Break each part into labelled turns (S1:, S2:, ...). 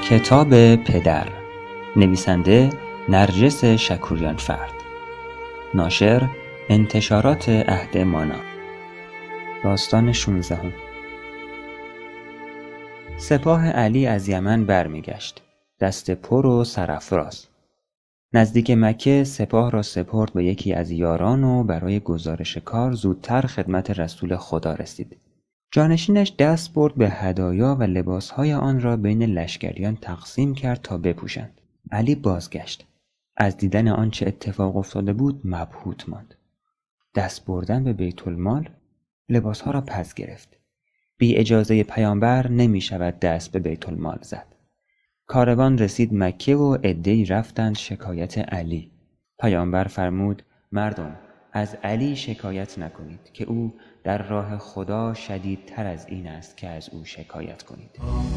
S1: کتاب پدر، نویسنده نرجس شکوریانفرد، ناشر انتشارات عهد مانا. داستان 16. سپاه علی از یمن برمیگشت، دست پر و سرافراز. نزدیک مکه سپاه را سپرد به یکی از یاران و برای گزارش کار زودتر خدمت رسول خدا رسید. جانشینش دست برد به هدایا و لباسهای آن را بین لشکریان تقسیم کرد تا بپوشند. علی بازگشت. از دیدن آنچه اتفاق افتاده بود مبهوت ماند. دست بردن به بیت المال، لباسها را پس گرفت. بی اجازه پیامبر نمی شود دست به بیت المال زد. کاروان رسید مکه و عده‌ای رفتند شکایت علی. پیامبر فرمود: مردم از علی شکایت نکنید که او در راه خدا شدیدتر از این است که از او شکایت کنید.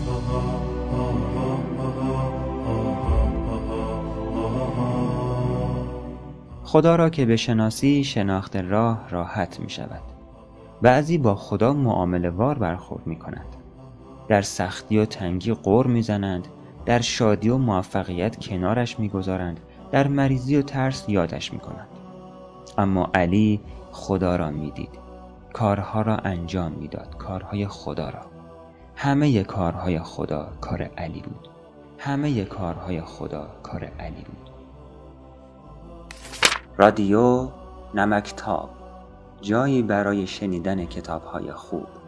S1: خدا را که بشناسی شناخت راه راحت می شود. بعضی با خدا معامله وار برخورد می کنند. در سختی و تنگی غر می زنند، در شادی و موفقیت کنارش می گذارند، در مریضی و ترس یادش می کنند. اما علی خدا را می دید، کارها را انجام می داد، کارهای خدا را. همه کارهای خدا کار علی بود. همه کارهای خدا کار علی بود. رادیو نمکتاب، جایی برای شنیدن کتابهای خوب.